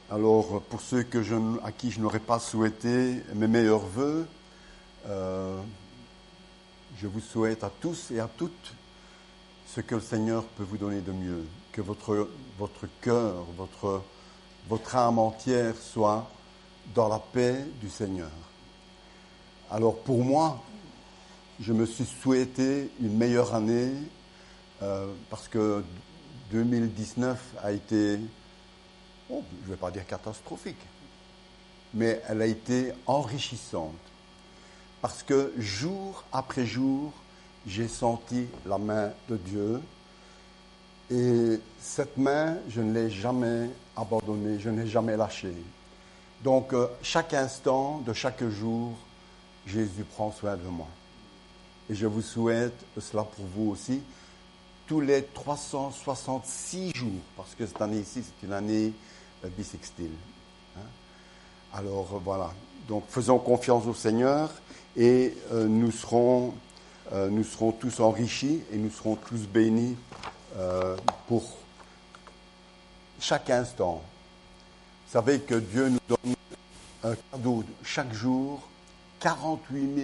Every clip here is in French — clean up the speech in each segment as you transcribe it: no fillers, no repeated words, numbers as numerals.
Alors, pour ceux à qui je n'aurais pas souhaité mes meilleurs vœux, je vous souhaite à tous et à toutes ce que le Seigneur peut vous donner de mieux, que votre cœur, votre âme entière soit dans la paix du Seigneur. Alors, pour moi, je me suis souhaité une meilleure année parce que 2019 a été, je ne vais pas dire catastrophique, mais elle a été enrichissante. Parce que jour après jour, j'ai senti la main de Dieu. Et cette main, je ne l'ai jamais abandonnée, je ne l'ai jamais lâchée. Donc, chaque instant de chaque jour, Jésus prend soin de moi. Et je vous souhaite cela pour vous aussi, tous les 366 jours, parce que cette année-ci, c'est une année bissextile. Alors, voilà. Donc, faisons confiance au Seigneur et nous serons tous enrichis et nous serons tous bénis pour chaque instant. Vous savez que Dieu nous donne un cadeau chaque jour, 84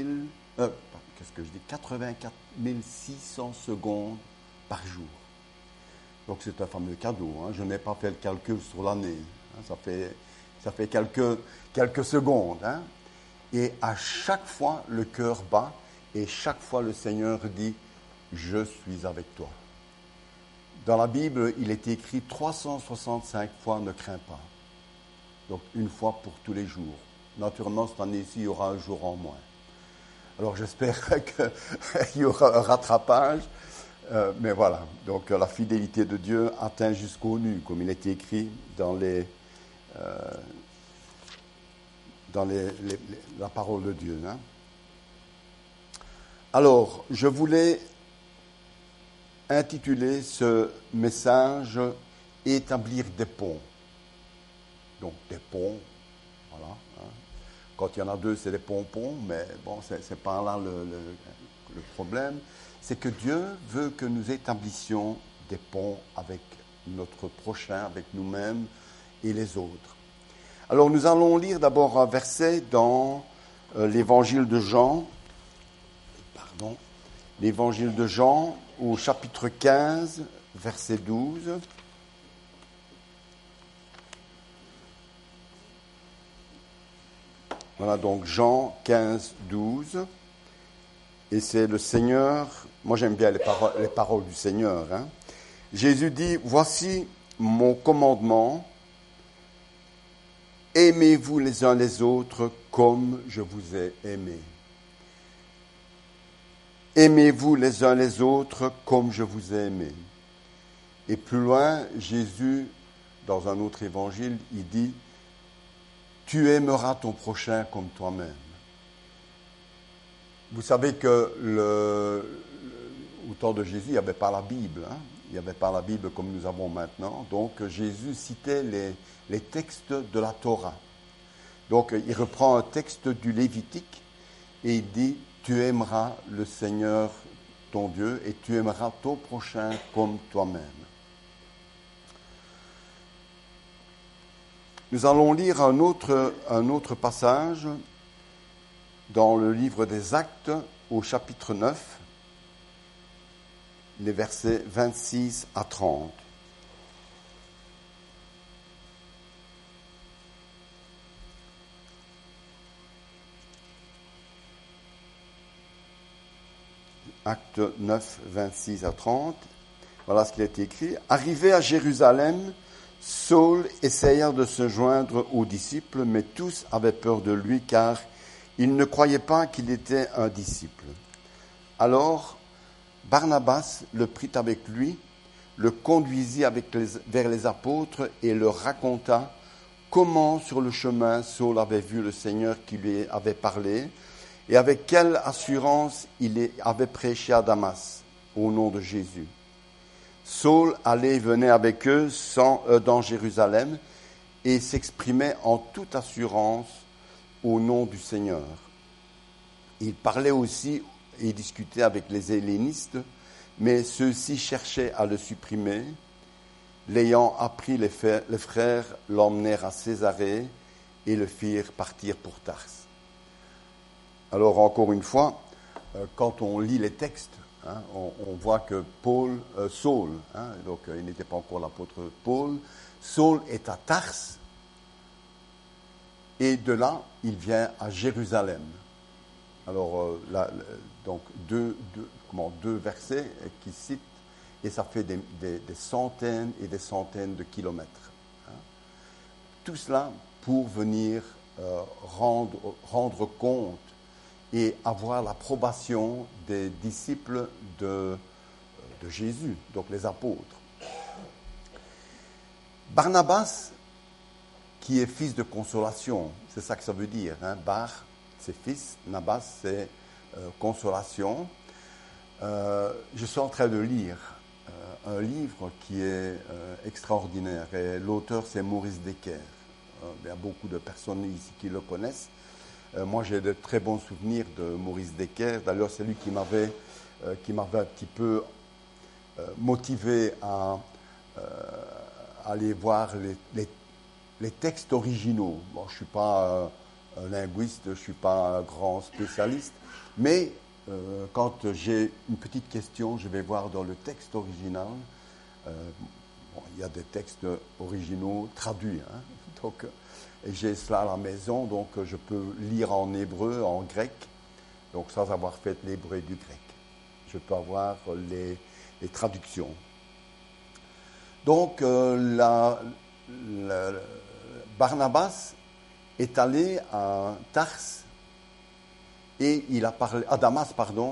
600 secondes par jour. Donc c'est un fameux cadeau. Je n'ai pas fait le calcul sur l'année. Ça fait quelques secondes. Et à chaque fois, le cœur bat et chaque fois, le Seigneur dit « Je suis avec toi ». Dans la Bible, il est écrit 365 fois « Ne crains pas ». Donc, une fois pour tous les jours. Naturellement, cette année-ci, il y aura un jour en moins. Alors, j'espère qu'il y aura un rattrapage. Mais voilà, donc la fidélité de Dieu atteint jusqu'aux nues, comme il est écrit dans la parole de Dieu. Alors, je voulais intituler ce message « Établir des ponts ». Donc, des ponts, voilà. Quand il y en a deux, c'est des pompons, mais bon, c'est pas là le problème. C'est que Dieu veut que nous établissions des ponts avec notre prochain, avec nous-mêmes et les autres. Alors, nous allons lire d'abord un verset dans l'évangile de Jean. L'évangile de Jean, au chapitre 15, verset 12. Voilà, donc Jean 15, 12. Et c'est le Seigneur, moi j'aime bien les paroles du Seigneur. Jésus dit, « Voici mon commandement, aimez-vous les uns les autres comme je vous ai aimé. » Aimez-vous les uns les autres comme je vous ai aimé. Et plus loin, Jésus, dans un autre évangile, il dit, tu aimeras ton prochain comme toi-même. Vous savez que au temps de Jésus, il n'y avait pas la Bible. Il n'y avait pas la Bible comme nous avons maintenant. Donc Jésus citait les textes de la Torah. Donc il reprend un texte du Lévitique et il dit, tu aimeras le Seigneur, ton Dieu, et tu aimeras ton prochain comme toi-même. Nous allons lire un autre passage dans le livre des Actes, au chapitre 9, les versets 26 à 30. Acte 9, 26 à 30. Voilà ce qu'il est écrit. Arrivé à Jérusalem, Saul essaya de se joindre aux disciples, mais tous avaient peur de lui, car ils ne croyaient pas qu'il était un disciple. Alors, Barnabas le prit avec lui, le conduisit vers les apôtres et leur raconta comment, sur le chemin, Saul avait vu le Seigneur qui lui avait parlé, et avec quelle assurance il avait prêché à Damas, au nom de Jésus. Saul allait et venait avec eux dans Jérusalem et s'exprimait en toute assurance au nom du Seigneur. Il parlait aussi et discutait avec les hellénistes, mais ceux-ci cherchaient à le supprimer. L'ayant appris, les frères l'emmenèrent à Césarée et le firent partir pour Tars. Alors encore une fois, quand on lit les textes, on voit que Saul, donc il n'était pas encore l'apôtre Paul, Saul est à Tars et de là il vient à Jérusalem. Alors donc deux versets qui citent et ça fait des centaines et des centaines de kilomètres. Tout cela pour venir rendre compte et avoir l'approbation des disciples de Jésus, donc les apôtres. Barnabas, qui est fils de consolation, c'est ça que ça veut dire. Bar, c'est fils, Nabas, c'est consolation. Je suis en train de lire un livre qui est extraordinaire et l'auteur c'est Maurice Decker. Il y a beaucoup de personnes ici qui le connaissent. Moi j'ai de très bons souvenirs de Maurice Decker. D'ailleurs c'est lui qui m'avait un petit peu motivé à aller voir les textes originaux. Bon, je ne suis pas un linguiste, je ne suis pas un grand spécialiste, mais quand j'ai une petite question, je vais voir dans le texte original. Il y a des textes originaux traduits, donc, et j'ai cela à la maison, donc je peux lire en hébreu, en grec, donc sans avoir fait l'hébreu et du grec. Je peux avoir les traductions. Donc, Barnabas est allé à Tars et il a parlé à Damas,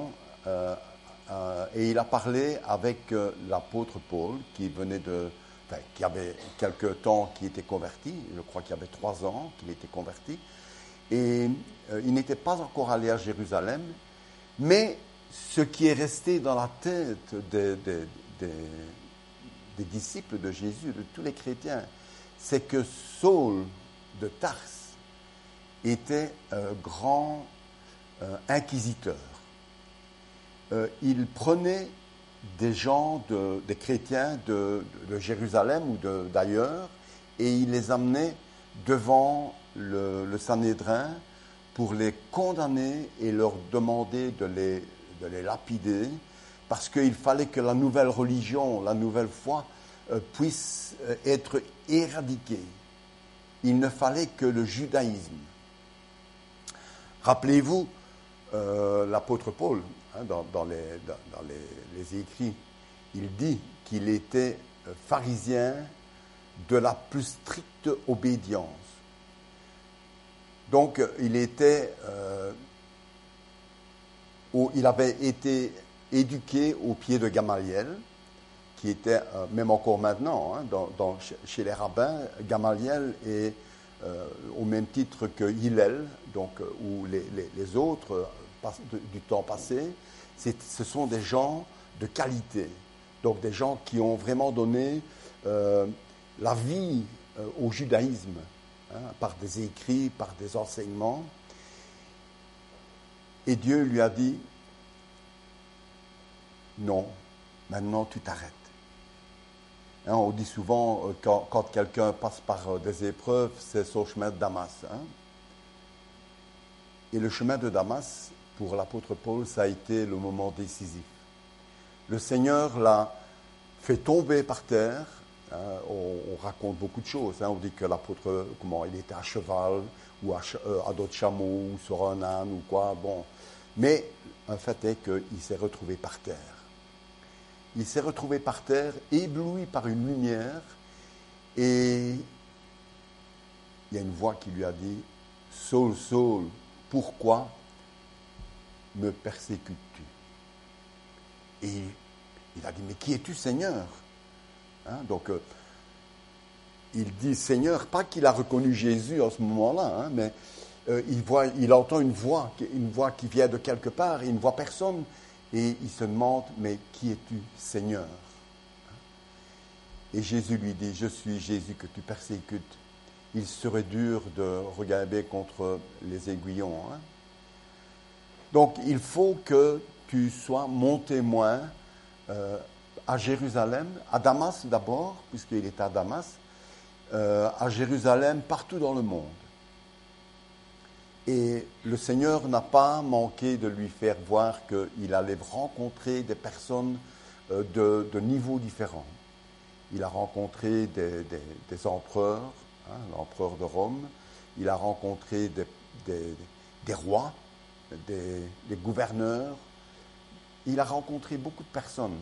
et il a parlé avec l'apôtre Paul qui qui avait quelque temps qui était converti. Je crois qu'il y avait 3 ans qu'il était converti, et il n'était pas encore allé à Jérusalem, mais ce qui est resté dans la tête des disciples de Jésus, de tous les chrétiens, c'est que Saul de Tars était un grand inquisiteur. Il prenait des gens, des chrétiens de Jérusalem ou d'ailleurs, et il les amenait devant le Sanhédrin pour les condamner et leur demander de les lapider, parce qu'il fallait que la nouvelle religion, la nouvelle foi, puisse être éradiquée. Il ne fallait que le judaïsme. Rappelez-vous, l'apôtre Paul, dans les écrits, il dit qu'il était pharisien de la plus stricte obédience. Donc, il avait été éduqué au pied de Gamaliel, qui était, même encore maintenant, chez les rabbins, Gamaliel est au même titre que Hillel, donc, ou les autres du temps passé. Ce sont des gens de qualité, donc des gens qui ont vraiment donné la vie au judaïsme, par des écrits, par des enseignements. Et Dieu lui a dit, non, maintenant tu t'arrêtes. On dit souvent, quand quelqu'un passe par des épreuves, c'est son chemin de Damas. Et le chemin de Damas, pour l'apôtre Paul, ça a été le moment décisif. Le Seigneur l'a fait tomber par terre. On raconte beaucoup de choses. On dit que l'apôtre, il était à cheval, ou à d'autres chameaux, ou sur un âne, ou quoi. Bon. Mais un fait est qu'il s'est retrouvé par terre. Il s'est retrouvé par terre, ébloui par une lumière, et il y a une voix qui lui a dit, « Saul, Saul, pourquoi me persécutes-tu » Et il a dit, « Mais qui es-tu, Seigneur ?» Donc, il dit, « Seigneur », pas qu'il a reconnu Jésus en ce moment-là, mais il entend une voix qui vient de quelque part, et il ne voit personne. Et il se demande, mais qui es-tu, Seigneur? Et Jésus lui dit, je suis Jésus que tu persécutes. Il serait dur de regarder contre les aiguillons. Donc, il faut que tu sois mon témoin à Jérusalem, à Damas d'abord, puisqu'il était à Damas, à Jérusalem, partout dans le monde. Et le Seigneur n'a pas manqué de lui faire voir qu'il allait rencontrer des personnes de niveaux différents. Il a rencontré des empereurs, l'empereur de Rome, il a rencontré des rois, des gouverneurs, il a rencontré beaucoup de personnes.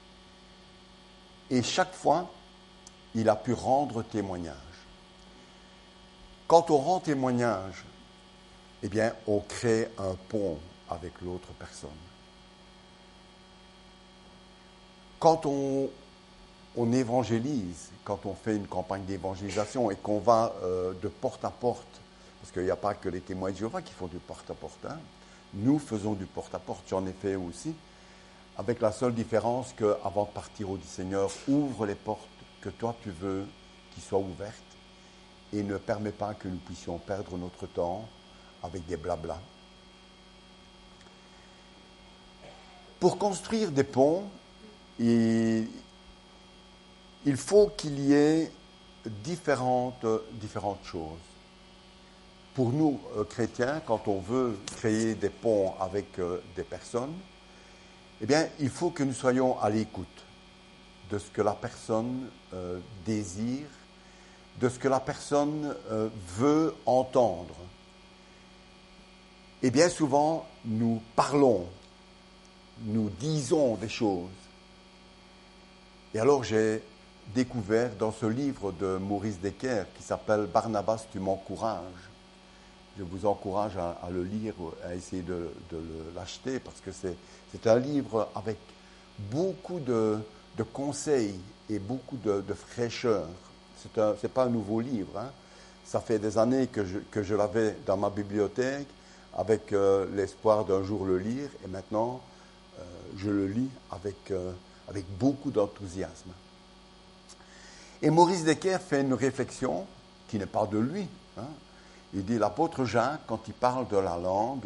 Et chaque fois, il a pu rendre témoignage. Quand on rend témoignage, eh bien, on crée un pont avec l'autre personne. Quand on évangélise, quand on fait une campagne d'évangélisation et qu'on va de porte à porte, parce qu'il n'y a pas que les témoins de Jéhovah qui font du porte-à-porte, nous faisons du porte-à-porte, j'en ai fait aussi, avec la seule différence qu'avant de partir, on dit Seigneur, ouvre les portes que toi tu veux qu'ils soient ouvertes et ne permets pas que nous puissions perdre notre temps avec des blablas. Pour construire des ponts, il faut qu'il y ait différentes choses. Pour nous, chrétiens, quand on veut créer des ponts avec des personnes, eh bien, il faut que nous soyons à l'écoute de ce que la personne désire, de ce que la personne veut entendre. Et bien souvent, nous parlons, nous disons des choses. Et alors, j'ai découvert dans ce livre de Maurice Decker qui s'appelle « Barnabas, tu m'encourages ». Je vous encourage à le lire, à essayer de l'acheter, parce que c'est un livre avec beaucoup de conseils et beaucoup de fraîcheur. C'est pas un nouveau livre. Hein. Ça fait des années que je l'avais dans ma bibliothèque, avec l'espoir d'un jour le lire, et maintenant, je le lis avec beaucoup d'enthousiasme. Et Maurice Decker fait une réflexion qui n'est pas de lui. Hein. Il dit, l'apôtre Jacques, quand il parle de la langue,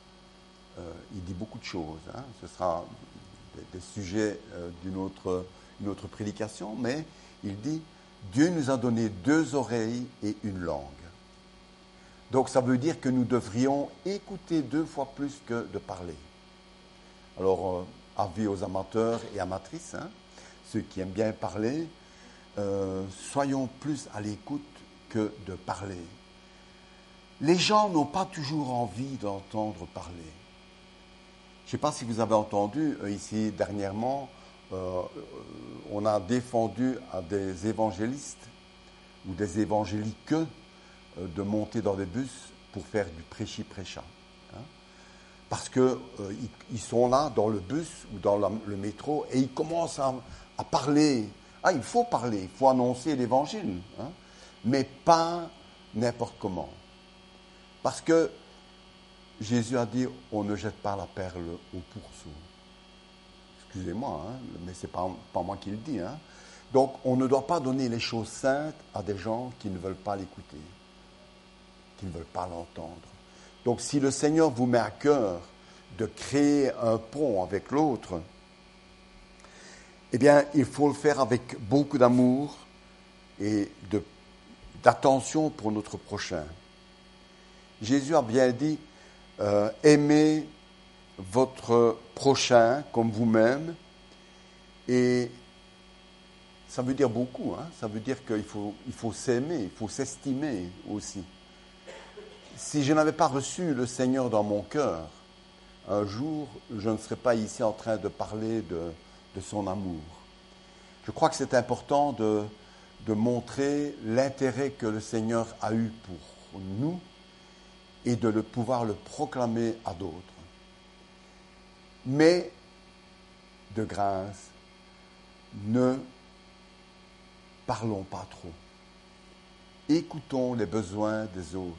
il dit beaucoup de choses. Hein. Ce sera des sujets d'une autre prédication, mais il dit, Dieu nous a donné 2 oreilles et une langue. Donc ça veut dire que nous devrions écouter 2 fois plus que de parler. Alors, avis aux amateurs et amatrices, hein, ceux qui aiment bien parler, soyons plus à l'écoute que de parler. Les gens n'ont pas toujours envie d'entendre parler. Je ne sais pas si vous avez entendu, ici dernièrement, on a défendu à des évangélistes ou des évangéliques de monter dans des bus pour faire du prêchi-prêcha. Hein, parce qu'ils sont là dans le bus ou dans le métro et ils commencent à parler. Ah, il faut parler, il faut annoncer l'évangile, hein, mais pas n'importe comment. Parce que Jésus a dit, on ne jette pas la perle au pourceau. Excusez-moi, hein, mais ce n'est pas moi qui le dis. Hein. Donc, on ne doit pas donner les choses saintes à des gens qui ne veulent pas l'écouter, qui ne veulent pas l'entendre. Donc, si le Seigneur vous met à cœur de créer un pont avec l'autre, eh bien, il faut le faire avec beaucoup d'amour et d'attention pour notre prochain. Jésus a bien dit, aimez votre prochain comme vous-même. Et ça veut dire beaucoup. Hein? Ça veut dire qu'il faut s'aimer, il faut s'estimer aussi. Si je n'avais pas reçu le Seigneur dans mon cœur, un jour, je ne serais pas ici en train de parler de son amour. Je crois que c'est important de montrer l'intérêt que le Seigneur a eu pour nous et de pouvoir le proclamer à d'autres. Mais, de grâce, ne parlons pas trop. Écoutons les besoins des autres.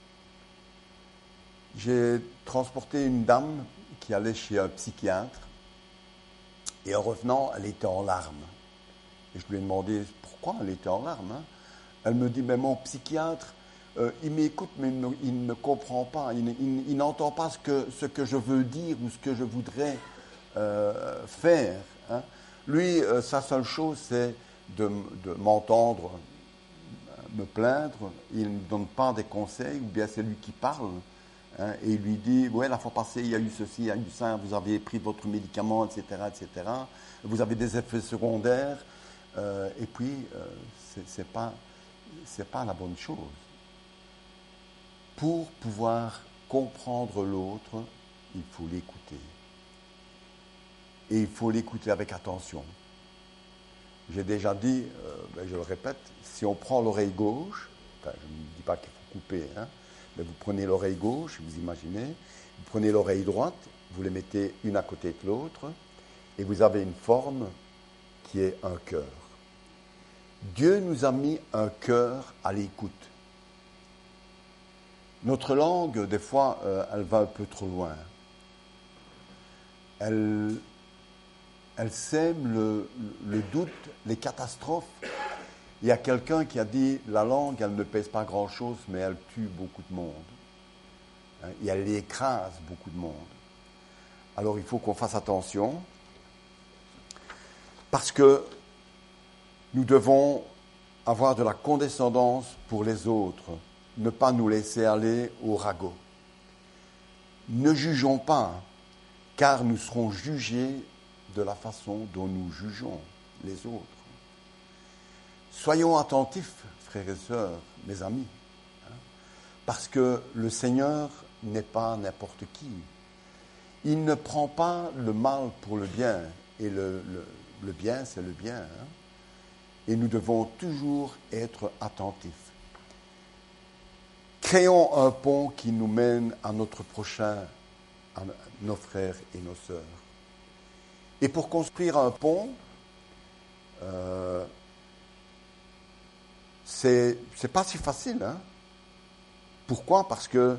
J'ai transporté une dame qui allait chez un psychiatre et en revenant, elle était en larmes. Et je lui ai demandé pourquoi elle était en larmes. Hein. Elle me dit, mais mon psychiatre, il m'écoute, mais il ne comprend pas, il n'entend pas ce que je veux dire ou ce que je voudrais faire. Hein. Lui, sa seule chose, c'est de m'entendre me plaindre. Il ne donne pas des conseils, ou bien c'est lui qui parle. Hein, et il lui dit, ouais, la fois passée, il y a eu ceci, il y a eu ça, vous avez pris votre médicament, etc., etc. Vous avez des effets secondaires. Et puis, c'est pas la bonne chose. Pour pouvoir comprendre l'autre, il faut l'écouter. Et il faut l'écouter avec attention. J'ai déjà dit, je le répète, si on prend l'oreille gauche, enfin, je ne dis pas qu'il faut couper, hein, mais vous prenez l'oreille gauche, vous imaginez, vous prenez l'oreille droite, vous les mettez une à côté de l'autre, et vous avez une forme qui est un cœur. Dieu nous a mis un cœur à l'écoute. Notre langue, des fois, elle va un peu trop loin. Elle sème le doute, les catastrophes. Il y a quelqu'un qui a dit, la langue, elle ne pèse pas grand-chose, mais elle tue beaucoup de monde. Et elle écrase beaucoup de monde. Alors il faut qu'on fasse attention, parce que nous devons avoir de la condescendance pour les autres, ne pas nous laisser aller au ragot. Ne jugeons pas, car nous serons jugés de la façon dont nous jugeons les autres. Soyons attentifs, frères et sœurs, mes amis, parce que le Seigneur n'est pas n'importe qui. Il ne prend pas le mal pour le bien, et le bien, c'est le bien. Et nous devons toujours être attentifs. Créons un pont qui nous mène à notre prochain, à nos frères et nos sœurs. Et pour construire un pont, c'est pas si facile. Hein? Pourquoi? Parce que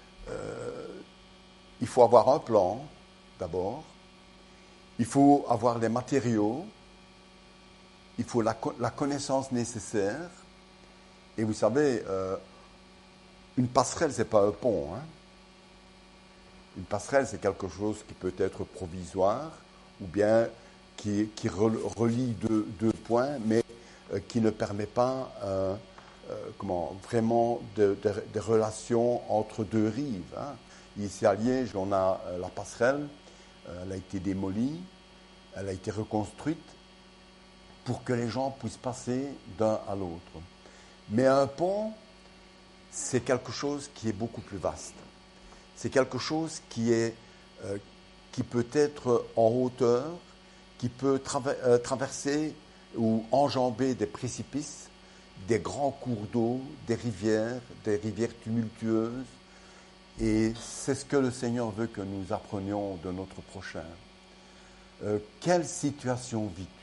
il faut avoir un plan, d'abord. Il faut avoir les matériaux. Il faut la connaissance nécessaire. Et vous savez, une passerelle, c'est pas un pont. Hein? Une passerelle, c'est quelque chose qui peut être provisoire, ou bien qui relie deux points, mais qui ne permet pas vraiment de relations entre deux rives. Hein. Ici à Liège, on a la passerelle, elle a été démolie, elle a été reconstruite pour que les gens puissent passer d'un à l'autre. Mais un pont, c'est quelque chose qui est beaucoup plus vaste. C'est quelque chose qui peut être en hauteur, qui peut traverser ou enjamber des précipices, des grands cours d'eau, des rivières tumultueuses. Et c'est ce que le Seigneur veut que nous apprenions de notre prochain. Quelle situation vis-tu?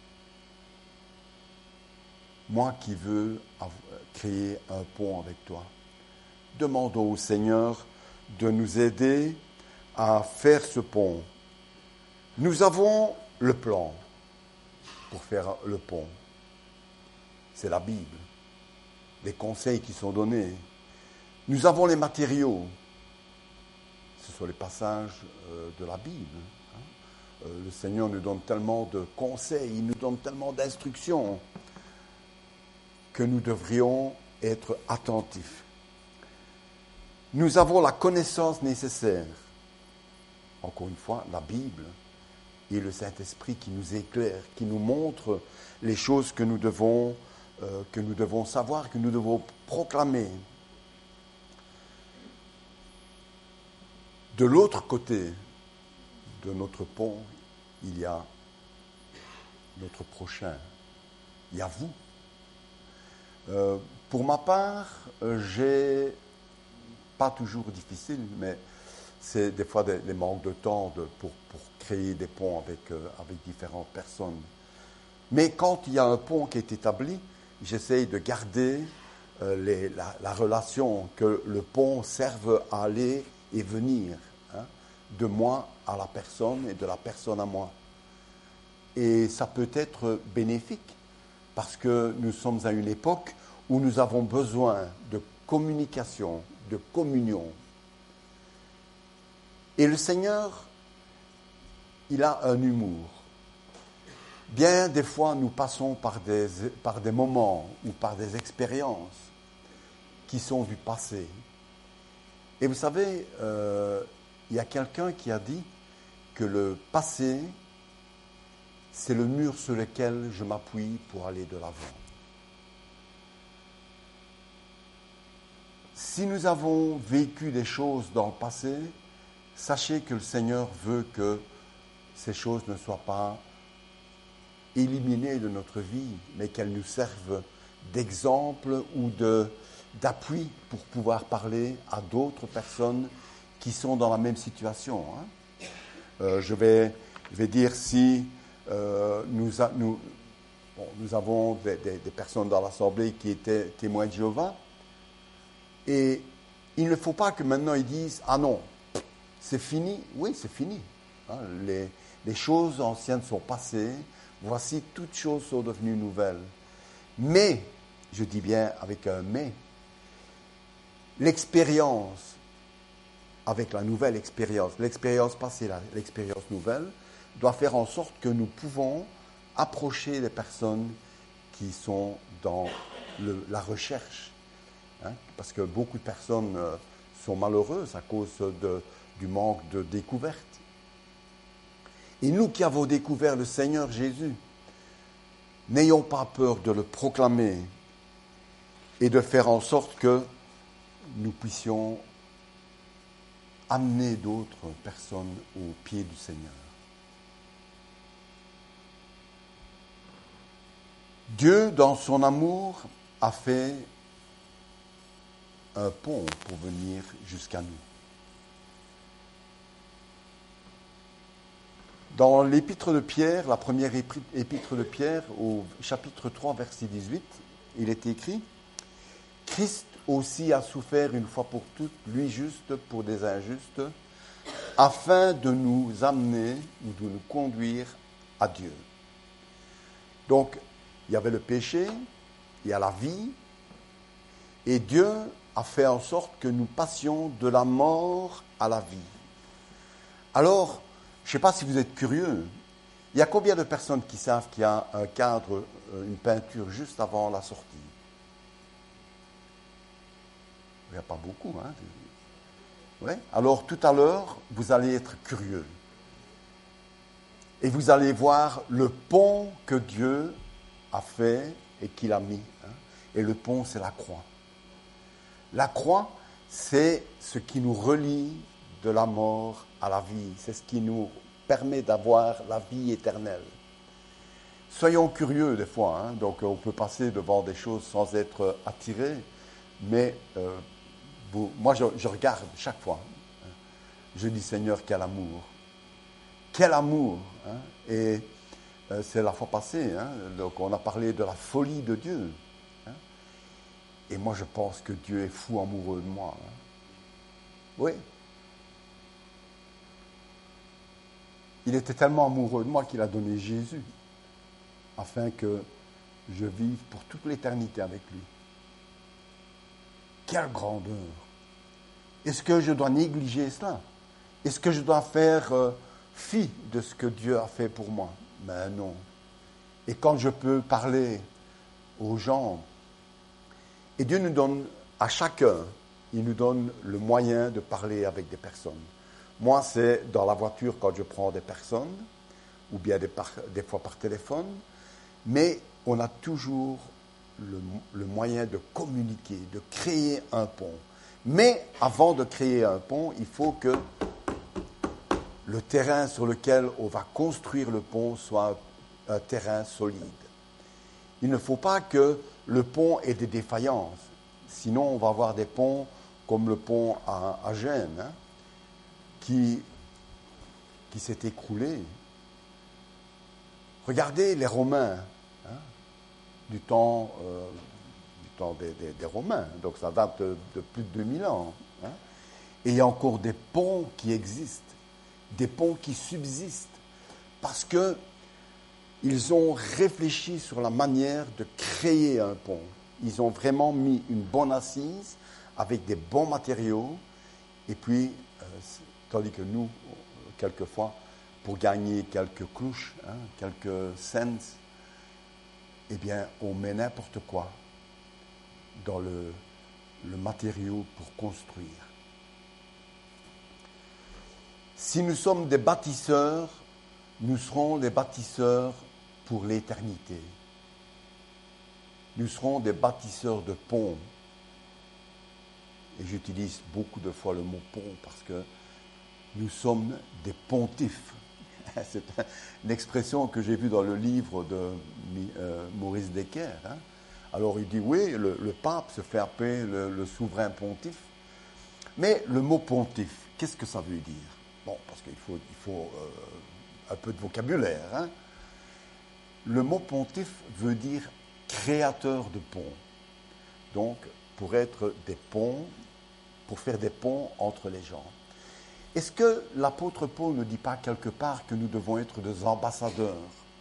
Moi qui veux créer un pont avec toi. Demandons au Seigneur de nous aider à faire ce pont. Nous avons le plan pour faire le pont. C'est la Bible, les conseils qui sont donnés. Nous avons les matériaux. Ce sont les passages de la Bible. Le Seigneur nous donne tellement de conseils, il nous donne tellement d'instructions que nous devrions être attentifs. Nous avons la connaissance nécessaire. Encore une fois, la Bible et le Saint-Esprit qui nous éclaire, qui nous montre les choses que nous devons savoir, que nous devons proclamer. De l'autre côté de notre pont, il y a notre prochain. Il y a vous. Pour ma part, j'ai pas toujours difficile, mais c'est des fois des manques de temps pour créer des ponts avec différentes personnes. Mais quand il y a un pont qui est établi, j'essaye de garder la relation, que le pont serve à aller et venir, hein, de moi à la personne et de la personne à moi. Et ça peut être bénéfique, parce que nous sommes à une époque où nous avons besoin de communication, de communion. Et le Seigneur, il a un humour. Bien des fois, nous passons par des moments ou par des expériences qui sont du passé. Et vous savez, il y a quelqu'un qui a dit que le passé, c'est le mur sur lequel je m'appuie pour aller de l'avant. Si nous avons vécu des choses dans le passé, sachez que le Seigneur veut que ces choses ne soient pas éliminées de notre vie, mais qu'elles nous servent d'exemple ou d'appui pour pouvoir parler à d'autres personnes qui sont dans la même situation. Je vais dire si nous avons des personnes dans l'Assemblée qui étaient témoins de Jéhovah, et il ne faut pas que maintenant ils disent « Ah non, c'est fini ». Oui, c'est fini. Les choses anciennes sont passées. Voici, toutes choses sont devenues nouvelles. Mais, je dis bien avec un « mais », l'expérience, avec la nouvelle expérience, l'expérience passée, l'expérience nouvelle, doit faire en sorte que nous pouvons approcher les personnes qui sont dans la recherche. Parce que beaucoup de personnes sont malheureuses à cause du manque de découverte. Et nous qui avons découvert le Seigneur Jésus, n'ayons pas peur de le proclamer et de faire en sorte que nous puissions amener d'autres personnes aux pieds du Seigneur. Dieu, dans son amour, a fait un pont pour venir jusqu'à nous. Dans l'épître de Pierre, la première épître de Pierre, au chapitre 3, verset 18, il est écrit « Christ aussi a souffert une fois pour toutes, lui juste pour des injustes, afin de nous amener ou de nous conduire à Dieu. » Donc, il y avait le péché, il y a la vie, et Dieu a fait en sorte que nous passions de la mort à la vie. Alors, je ne sais pas si vous êtes curieux, il y a combien de personnes qui savent qu'il y a un cadre, une peinture juste avant la sortie? Il n'y a pas beaucoup, hein? Ouais. Alors, tout à l'heure, vous allez être curieux. Et vous allez voir le pont que Dieu a fait et qu'il a mis. Et le pont, c'est la croix. La croix, c'est ce qui nous relie de la mort à la vie. C'est ce qui nous permet d'avoir la vie éternelle. Soyons curieux des fois. Donc, on peut passer devant des choses sans être attiré. Mais moi, je regarde chaque fois. Je dis, Seigneur, quel amour. Quel amour. Et c'est la fois passée. Donc, on a parlé de la folie de Dieu. Et moi, je pense que Dieu est fou amoureux de moi. Oui. Il était tellement amoureux de moi qu'il a donné Jésus, afin que je vive pour toute l'éternité avec lui. Quelle grandeur! Est-ce que je dois négliger cela? Est-ce que je dois faire fi de ce que Dieu a fait pour moi? Mais non. Et quand je peux parler aux gens, et Dieu nous donne, à chacun, il nous donne le moyen de parler avec des personnes. Moi, c'est dans la voiture quand je prends des personnes, ou bien des fois par téléphone, mais on a toujours le moyen de communiquer, de créer un pont. Mais avant de créer un pont, il faut que le terrain sur lequel on va construire le pont soit un terrain solide. Il ne faut pas que le pont ait des défaillances. Sinon, on va avoir des ponts comme le pont à Gênes, qui s'est écroulé. Regardez les Romains, du temps des Romains, donc ça date de plus de 2000 ans. Et il y a encore des ponts qui existent, des ponts qui subsistent, parce qu'ils ont réfléchi sur la manière de créer un pont. Ils ont vraiment mis une bonne assise avec des bons matériaux, et puis, tandis que nous, quelquefois, pour gagner quelques couches, quelques cents, eh bien, on met n'importe quoi dans le matériau pour construire. Si nous sommes des bâtisseurs, nous serons des bâtisseurs pour l'éternité. Nous serons des bâtisseurs de ponts. Et j'utilise beaucoup de fois le mot pont parce que nous sommes des pontifes. C'est une expression que j'ai vue dans le livre de Maurice Decker. Alors il dit oui, le pape se fait appeler le souverain pontife. Mais le mot pontife, qu'est-ce que ça veut dire? Bon, parce qu'il faut un peu de vocabulaire. Le mot pontife veut dire créateur de ponts. Donc, pour être des ponts, pour faire des ponts entre les gens. Est-ce que l'apôtre Paul ne dit pas quelque part que nous devons être des ambassadeurs?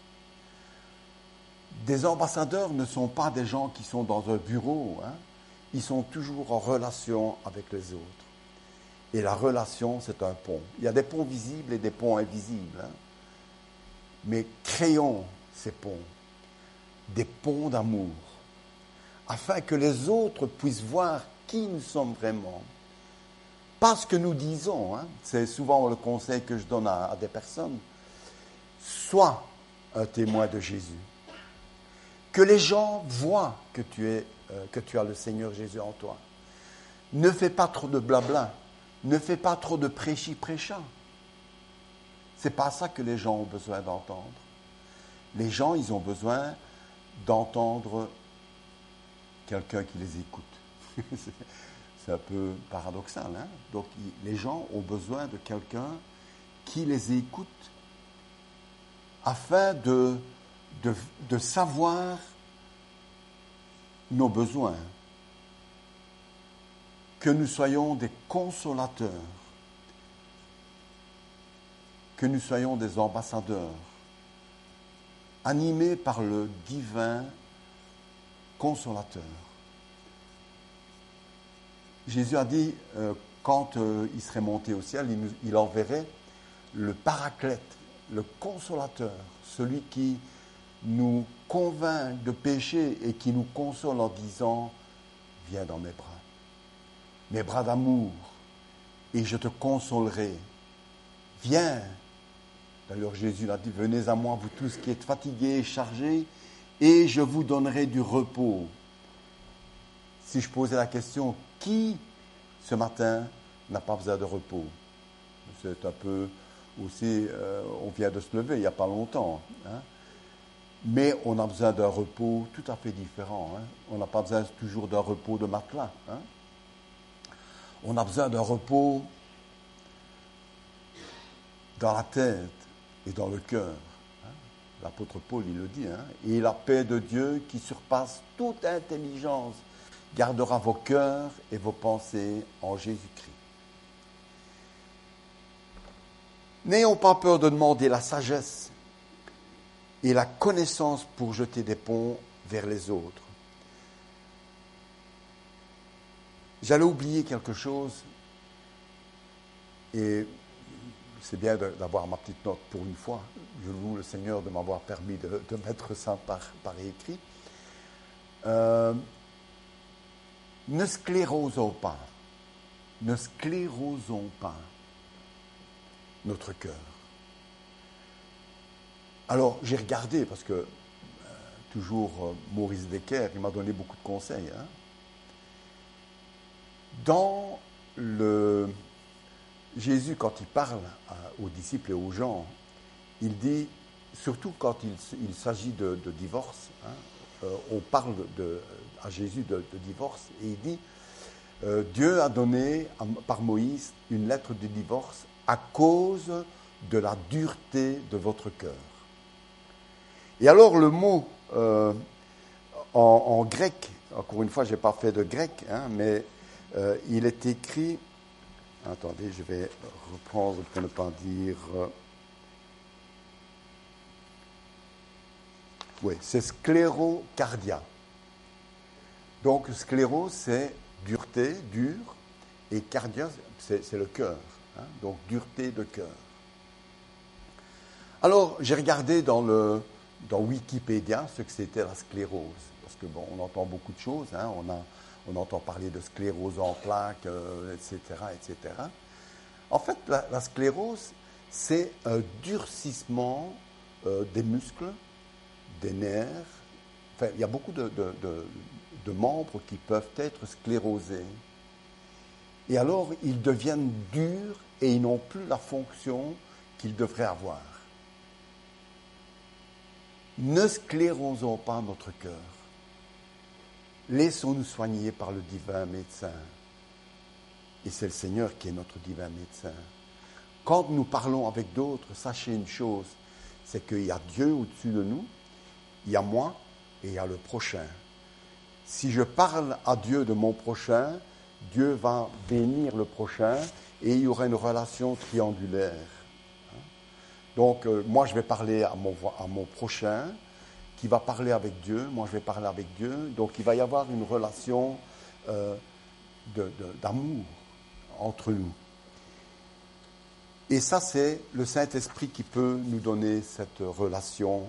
Des ambassadeurs ne sont pas des gens qui sont dans un bureau. Ils sont toujours en relation avec les autres. Et la relation, c'est un pont. Il y a des ponts visibles et des ponts invisibles. Mais créons ces ponts, des ponts d'amour, afin que les autres puissent voir qui nous sommes vraiment. Pas ce que nous disons, c'est souvent le conseil que je donne à des personnes. Sois un témoin de Jésus. Que les gens voient que tu as le Seigneur Jésus en toi. Ne fais pas trop de blabla. Ne fais pas trop de prêchi-prêcha. Ce n'est pas ça que les gens ont besoin d'entendre. Les gens, ils ont besoin d'entendre quelqu'un qui les écoute. C'est un peu paradoxal. Donc, les gens ont besoin de quelqu'un qui les écoute afin de savoir nos besoins. Que nous soyons des consolateurs, que nous soyons des ambassadeurs, animés par le divin consolateur. Jésus a dit, quand il serait monté au ciel, il enverrait le paraclète, le consolateur, celui qui nous convainc de péché et qui nous console en disant « Viens dans mes bras d'amour, et je te consolerai. Viens !» D'ailleurs, Jésus l'a dit « Venez à moi, vous tous qui êtes fatigués et chargés, et je vous donnerai du repos. » Si je posais la question, qui ce matin n'a pas besoin de repos? C'est un peu aussi, on vient de se lever il n'y a pas longtemps. Mais on a besoin d'un repos tout à fait différent. On n'a pas besoin toujours d'un repos de matelas. On a besoin d'un repos dans la tête et dans le cœur. L'apôtre Paul, il le dit. Et la paix de Dieu qui surpasse toute intelligence gardera vos cœurs et vos pensées en Jésus-Christ. N'ayons pas peur de demander la sagesse et la connaissance pour jeter des ponts vers les autres. J'allais oublier quelque chose et c'est bien d'avoir ma petite note pour une fois. Je loue le Seigneur de m'avoir permis de mettre ça par écrit. Ne sclérosons pas notre cœur. Alors, j'ai regardé, parce que toujours Maurice Decker, il m'a donné beaucoup de conseils. Dans Jésus, quand il parle aux disciples et aux gens, il dit, surtout quand il s'agit de divorce, on parle à Jésus de divorce, et il dit, Dieu a donné par Moïse une lettre de divorce à cause de la dureté de votre cœur. Et alors le mot en grec, encore une fois, je n'ai pas fait de grec, mais il est écrit, attendez, je vais reprendre pour ne pas dire, oui, c'est sclérocardia. Donc scléro, c'est dureté, dur, et cardia, c'est le cœur, donc dureté de cœur. Alors, j'ai regardé dans Wikipédia ce que c'était la sclérose. Parce que, bon, on entend beaucoup de choses. Hein, on entend parler de sclérose en plaques, etc., etc. En fait, la sclérose, c'est un durcissement des muscles, des nerfs. Enfin, il y a beaucoup de membres qui peuvent être sclérosés. Et alors, ils deviennent durs et ils n'ont plus la fonction qu'ils devraient avoir. Ne sclérosons pas notre cœur. Laissons-nous soigner par le divin médecin. Et c'est le Seigneur qui est notre divin médecin. Quand nous parlons avec d'autres, sachez une chose, c'est qu'il y a Dieu au-dessus de nous, il y a moi et il y a le prochain. Si je parle à Dieu de mon prochain, Dieu va bénir le prochain et il y aura une relation triangulaire. Donc, moi, je vais parler à mon prochain, qui va parler avec Dieu. Moi, je vais parler avec Dieu. Donc, il va y avoir une relation d'amour entre nous. Et ça, c'est le Saint-Esprit qui peut nous donner cette relation.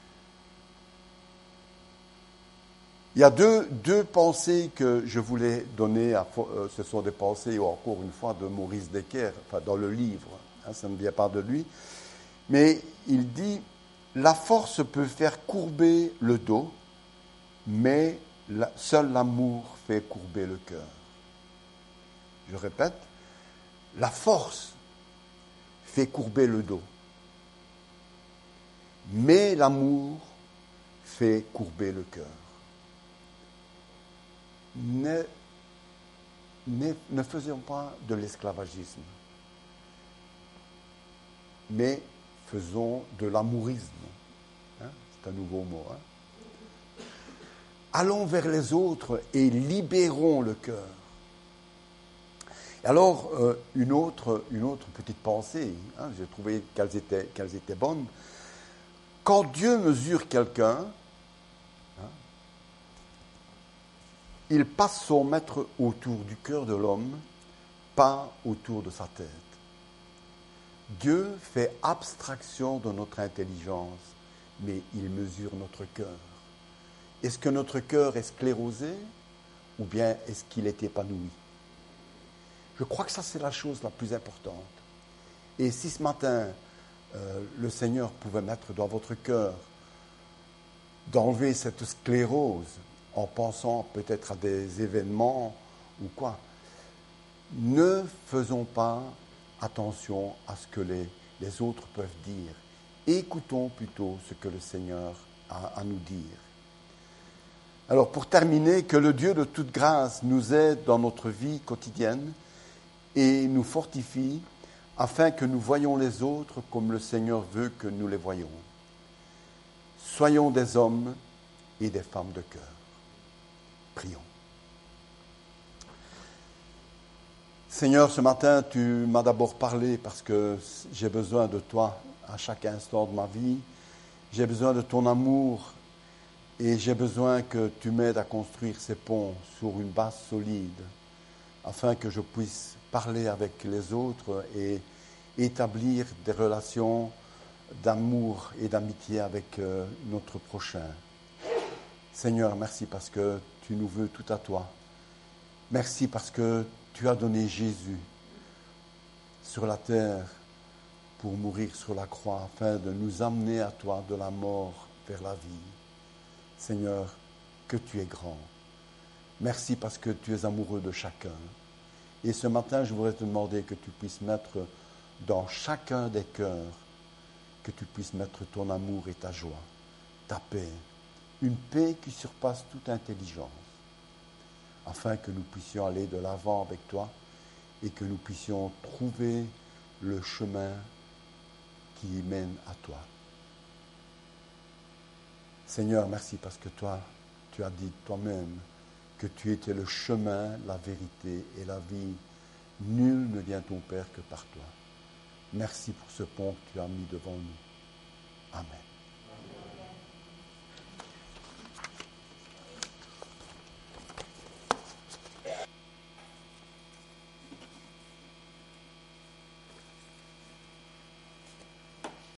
Il y a deux pensées que je voulais donner. Ce sont des pensées, encore une fois, de Maurice Decker, enfin, dans le livre. Hein, ça ne vient pas de lui. Mais il dit, la force peut faire courber le dos, mais seul l'amour fait courber le cœur. Je répète, la force fait courber le dos, mais l'amour fait courber le cœur. Ne faisons pas de l'esclavagisme, mais faisons de l'amourisme. Hein, c'est un nouveau mot. Hein. Allons vers les autres et libérons le cœur. Alors, une autre petite pensée, hein, j'ai trouvé qu'elles étaient bonnes. Quand Dieu mesure quelqu'un, hein, il passe son mètre autour du cœur de l'homme, pas autour de sa tête. Dieu fait abstraction de notre intelligence, mais il mesure notre cœur. Est-ce que notre cœur est sclérosé ou bien est-ce qu'il est épanoui? Je crois que ça, c'est la chose la plus importante. Et si ce matin, le Seigneur pouvait mettre dans votre cœur d'enlever cette sclérose en pensant peut-être à des événements ou quoi, ne faisons pas attention à ce que les autres peuvent dire. Écoutons plutôt ce que le Seigneur a à nous dire. Alors, pour terminer, que le Dieu de toute grâce nous aide dans notre vie quotidienne et nous fortifie afin que nous voyions les autres comme le Seigneur veut que nous les voyions. Soyons des hommes et des femmes de cœur. Prions. Seigneur, ce matin, tu m'as d'abord parlé parce que j'ai besoin de toi à chaque instant de ma vie. J'ai besoin de ton amour et j'ai besoin que tu m'aides à construire ces ponts sur une base solide afin que je puisse parler avec les autres et établir des relations d'amour et d'amitié avec notre prochain. Seigneur, merci parce que tu nous veux tout à toi. Merci parce que tu as donné Jésus sur la terre pour mourir sur la croix afin de nous amener à toi de la mort vers la vie. Seigneur, que tu es grand. Merci parce que tu es amoureux de chacun. Et ce matin, je voudrais te demander que tu puisses mettre dans chacun des cœurs, que tu puisses mettre ton amour et ta joie, ta paix, une paix qui surpasse toute intelligence, afin que nous puissions aller de l'avant avec toi et que nous puissions trouver le chemin qui mène à toi. Seigneur, merci parce que toi, tu as dit toi-même que tu étais le chemin, la vérité et la vie. Nul ne vient au Père que par toi. Merci pour ce pont que tu as mis devant nous. Amen.